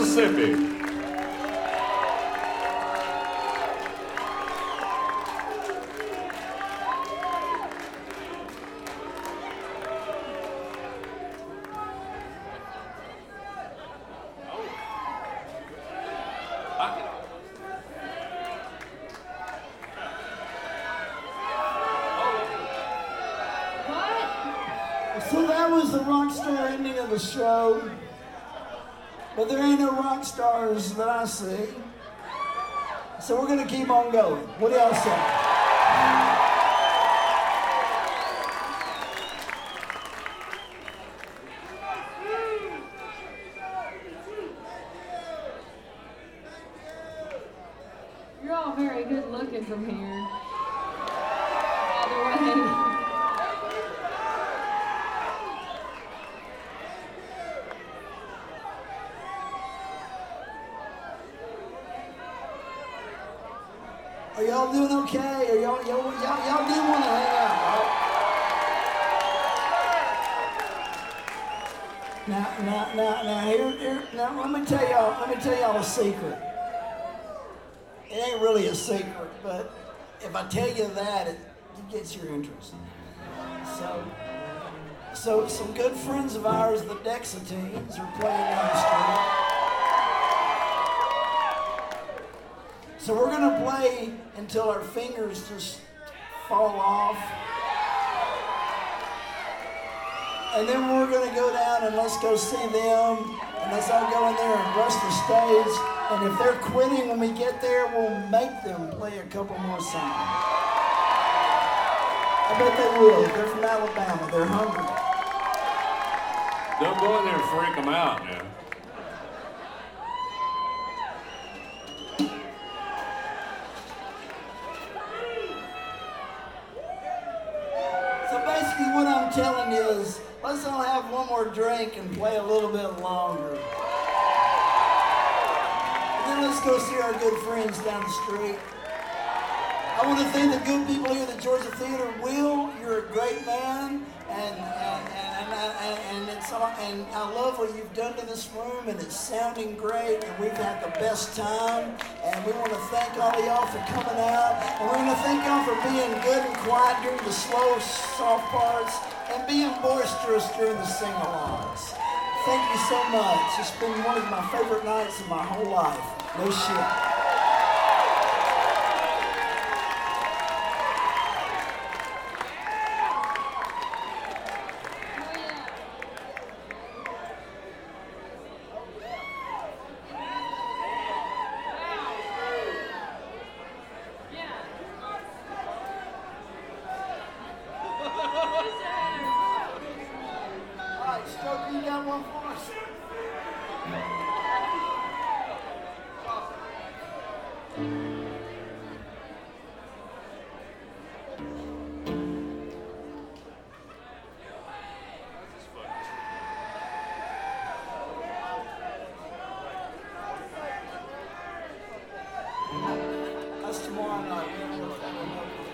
Mississippi. So that was the rock star ending of the show. But there ain't no rock stars that I see. So we're gonna keep on going. What do y'all say? You're all very good looking from here. All the way. Are y'all doing okay? Are y'all do want to hang out, right? Now, let me tell y'all a secret. It ain't really a secret, but if I tell you that, it gets your interest. So some good friends of ours, the Dexatines, are playing down the street. So we're gonna play until our fingers just fall off. And then we're gonna go down and let's go see them. And let's all go in there and rush the stage. And if they're quitting when we get there, we'll make them play a couple more songs. I bet they will. They're from Alabama. They're hungry. Don't go in there and freak them out, man. What I'm telling you is, let's all have one more drink and play a little bit longer. And then let's go see our good friends down the street. I want to thank the good people here at the Georgia Theater. Will, you're a great man, and I love what you've done to this room, and it's sounding great, and we've had the best time, and we want to thank all of y'all for coming out, and we want to thank y'all for being good and quiet during the slow, soft parts, and being boisterous during the sing-alongs. Thank you so much. It's been one of my favorite nights of my whole life. No shit. You got one for us? That's tomorrow night.